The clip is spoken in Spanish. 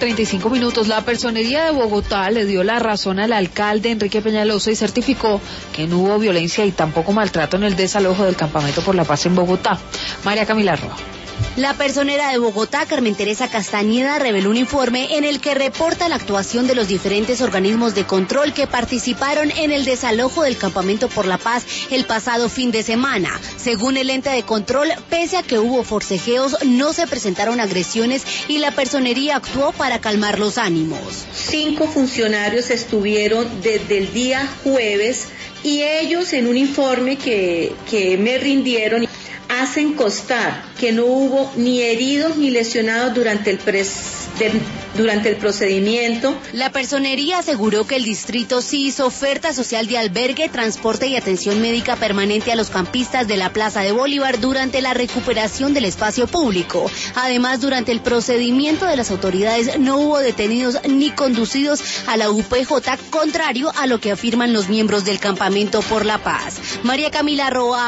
8:35. La Personería de Bogotá le dio la razón al alcalde Enrique Peñalosa y certificó que no hubo violencia y tampoco maltrato en el desalojo del Campamento por la Paz en Bogotá. María Camila Roa. La personera de Bogotá, Carmen Teresa Castañeda, reveló un informe en el que reporta la actuación de los diferentes organismos de control que participaron en el desalojo del Campamento por la Paz el pasado fin de semana. Según el ente de control, pese a que hubo forcejeos, no se presentaron agresiones y la personería actuó para calmar los ánimos. 5 funcionarios estuvieron desde el día jueves y ellos en un informe que me rindieron hacen constar que no hubo ni heridos ni lesionados durante el procedimiento. La personería aseguró que el distrito sí hizo oferta social de albergue, transporte y atención médica permanente a los campistas de la Plaza de Bolívar durante la recuperación del espacio público. Además, durante el procedimiento de las autoridades no hubo detenidos ni conducidos a la UPJ, contrario a lo que afirman los miembros del Campamento por la Paz. María Camila Roa.